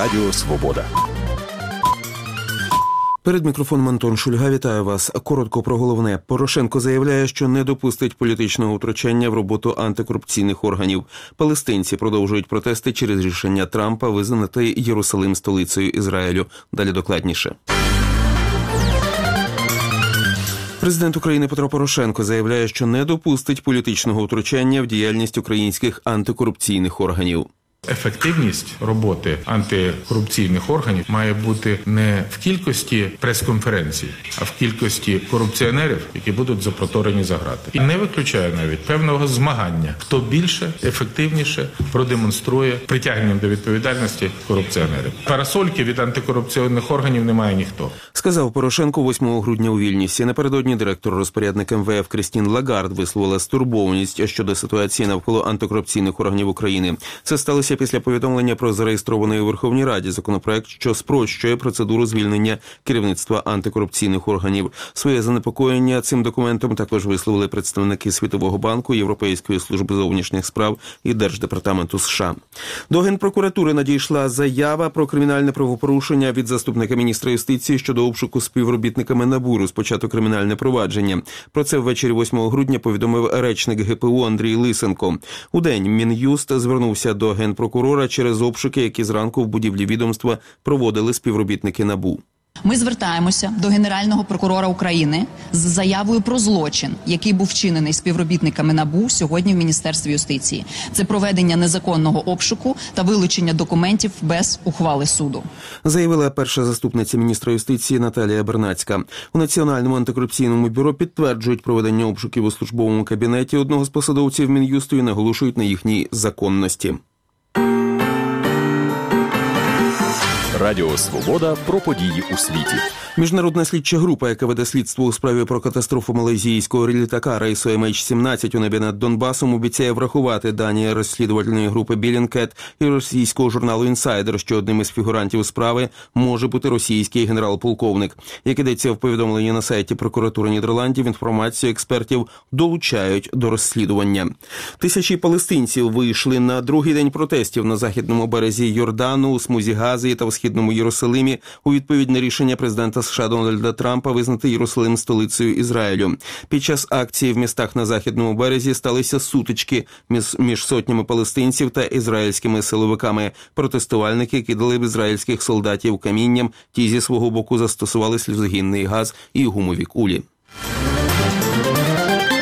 Радіо Свобода. Перед мікрофоном Антон Шульга. Вітаю вас. Коротко про головне. Порошенко заявляє, що не допустить політичного втручання в роботу антикорупційних органів. Палестинці продовжують протести через рішення Трампа визнати Єрусалим столицею Ізраїлю. Далі докладніше. Президент України Петро Порошенко заявляє, що не допустить політичного втручання в діяльність українських антикорупційних органів. Ефективність роботи антикорупційних органів має бути не в кількості прес-конференцій, а в кількості корупціонерів, які будуть запроторені за грати. І не виключає навіть певного змагання, хто більше, ефективніше продемонструє притягненням до відповідальності корупціонерів. Парасольки від антикорупційних органів немає ніхто. Сказав Порошенко 8 грудня у Вільнюсі. Напередодні директор-розпорядник МВФ Крістін Лагард висловила стурбованість щодо ситуації навколо антикорупційних органів України. Це сталося після повідомлення про зареєстрований у Верховній Раді законопроект, що спрощує процедуру звільнення керівництва антикорупційних органів. Своє занепокоєння цим документом також висловили представники Світового банку, Європейської служби зовнішніх справ і Держдепартаменту США. До Генпрокуратури надійшла заява про кримінальне правопорушення від заступника міністра юстиції щодо обшуку співробітниками НАБУ, розпочато кримінальне провадження. Про це ввечері 8 грудня повідомив речник ГПУ Андрій Лисенко. Удень Мін'юст звернувся до Генпрокурора через обшуки, які зранку в будівлі відомства проводили співробітники НАБУ. Ми звертаємося до Генерального прокурора України з заявою про злочин, який був вчинений співробітниками НАБУ сьогодні в Міністерстві юстиції. Це проведення незаконного обшуку та вилучення документів без ухвали суду. Заявила перша заступниця міністра юстиції Наталія Бернацька. У Національному антикорупційному бюро підтверджують проведення обшуків у службовому кабінеті одного з посадовців Мін'юсту і наголошують на їхній законності. Радіо Свобода про події у світі. Міжнародна слідча група, яка веде слідство у справі про катастрофу малайзійського літака рейсу MH17 у небі над Донбасом, обіцяє врахувати дані розслідувальної групи Bellingcat і російського журналу «Інсайдер», що одним із фігурантів справи може бути російський генерал-полковник. Як ідеться в повідомленні на сайті прокуратури Нідерландів, інформацію експертів долучають до розслідування. Тисячі палестинців вийшли на другий день протестів на західному березі Йордану, у смузі Гази та в східному Єрусалимі у відповідь на рішення президента США Дональда Трампа визнати Єрусалим столицею Ізраїлю. Під час акції в містах на західному березі сталися сутички між сотнями палестинців та ізраїльськими силовиками. Протестувальники кидали в ізраїльських солдатів камінням, ті зі свого боку застосували сльозогінний газ і гумові кулі.